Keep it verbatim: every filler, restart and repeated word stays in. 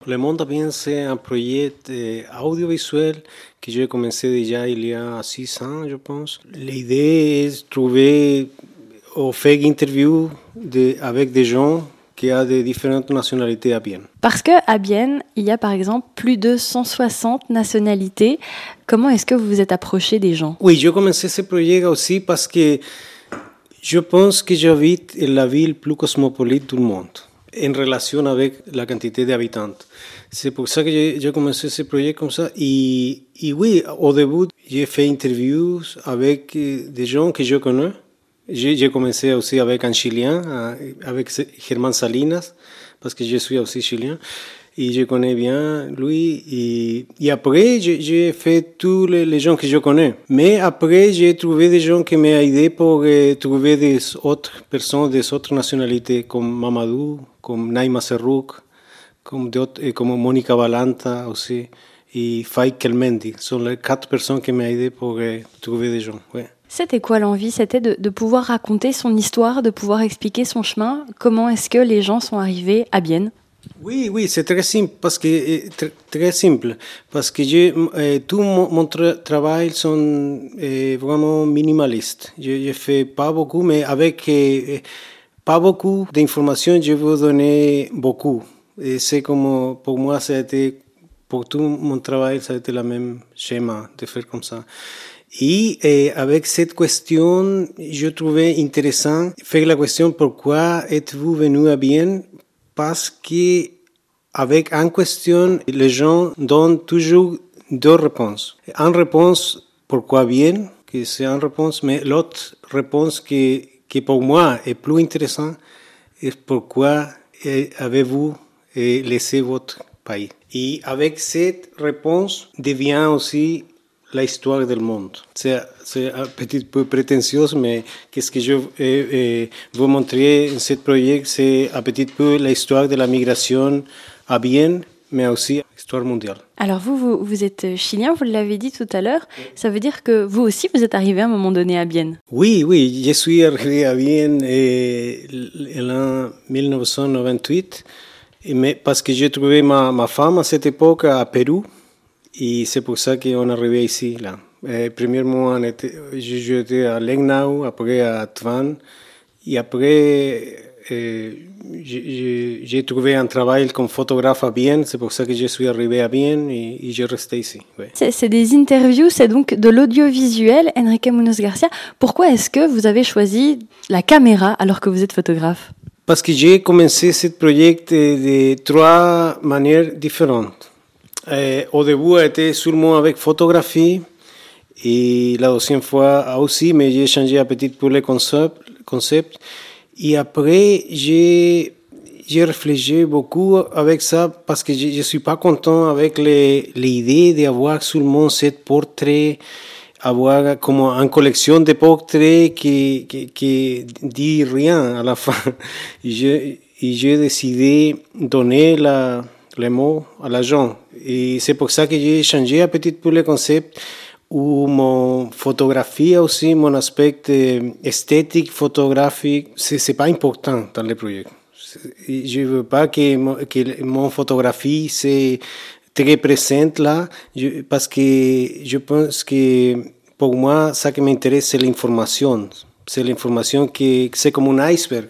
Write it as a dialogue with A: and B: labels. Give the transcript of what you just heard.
A: Le Monde à Bien, c'est un projet euh, audiovisuel que j'ai commencé déjà il y a six ans, je pense. L'idée est de trouver ou faire interviews de, avec des gens qui ont de différentes nationalités à Bienne.
B: Parce qu'à Bienne, il y a par exemple plus de cent soixante nationalités. Comment est-ce que vous vous êtes approché des gens?
A: Oui, j'ai commencé ce projet aussi parce que je pense que j'habite en la ville plus cosmopolite du monde, en relation avec la quantité d'habitants. C'est pour ça que j'ai, j'ai commencé ce projet comme ça. Et, et oui, au début, j'ai fait interviews avec des gens que je connais. J'ai, j'ai commencé aussi avec un Chilien, avec Germán Salinas, parce que je suis aussi chilien. Et je connais bien lui. Et, et après, j'ai, j'ai fait tous les, les gens que je connais. Mais après, j'ai trouvé des gens qui m'ont aidé pour euh, trouver des autres personnes, des autres nationalités, comme Mamadou, comme Naïma Serrouk, comme, comme Monica Balanta aussi, et Faïk Kelmendi. Ce sont les quatre personnes qui m'ont aidé pour euh, trouver des gens. Ouais.
B: C'était quoi l'envie? C'était de, de pouvoir raconter son histoire, de pouvoir expliquer son chemin. Comment est-ce que les gens sont arrivés à Bienne?
A: Oui, oui, c'est très simple parce que très, très simple parce que je, euh, tout mon, mon tra- travail sont euh, vraiment minimalistes. Je, je fais pas beaucoup, mais avec euh, pas beaucoup d'informations, je veux donner beaucoup. Et c'est comme pour moi, ça a été pour tout mon travail, ça a été le même schéma de faire comme ça. Et euh, avec cette question, je trouvais intéressant faire la question pourquoi êtes-vous venu à Bienne? Parce que avec une question, les gens donnent toujours deux réponses. Une réponse pourquoi bien, que c'est une réponse, mais l'autre réponse qui, qui pour moi est plus intéressante est pourquoi avez-vous laissé votre pays. Et avec cette réponse devient aussi l'histoire du monde. C'est, c'est un petit peu prétentieux, mais qu'est-ce que je euh, veux montrer dans ce projet, c'est un petit peu l'histoire de la migration à Bienne, mais aussi l'histoire mondiale.
B: Alors vous, vous, vous êtes chilien, vous l'avez dit tout à l'heure. Ça veut dire que vous aussi, vous êtes arrivé à un moment donné à Bienne?
A: Oui, oui, je suis arrivé à Bienne euh, en dix-neuf cent quatre-vingt-huit, mais parce que j'ai trouvé ma, ma femme à cette époque à Pérou. Et c'est pour ça qu'on est arrivé ici, là. Euh, premièrement, on était, j'étais à Lengnau, après à Tvan. Et après, euh, j'ai, j'ai trouvé un travail comme photographe à Bienne. C'est pour ça que je suis arrivé à Bienne et, et j'ai resté ici. Ouais.
B: C'est, c'est des interviews, c'est donc de l'audiovisuel. Enrique Munoz Garcia, pourquoi est-ce que vous avez choisi la caméra alors que vous êtes photographe?
A: Parce que j'ai commencé ce projet de, de trois manières différentes. Euh, au début, était seulement avec photographie et la deuxième fois aussi, mais j'ai changé un petit peu le concept. concept. Et après, j'ai, j'ai réfléchi beaucoup avec ça parce que je ne suis pas content avec les, l'idée d'avoir seulement cette portrait, avoir comme une collection de portraits qui, qui, qui dit rien à la fin. Et j'ai, et j'ai décidé de donner la, les mots à la gens. Et c'est pour ça que j'ai changé un petit peu le concept où mon photographie aussi, mon aspect esthétique, photographique, c'est, c'est pas important dans le projet. Je veux pas que, mon, que mon photographie c'est très présente là, je, parce que je pense que pour moi, ça qui m'intéresse, c'est l'information. C'est l'information que c'est comme un iceberg.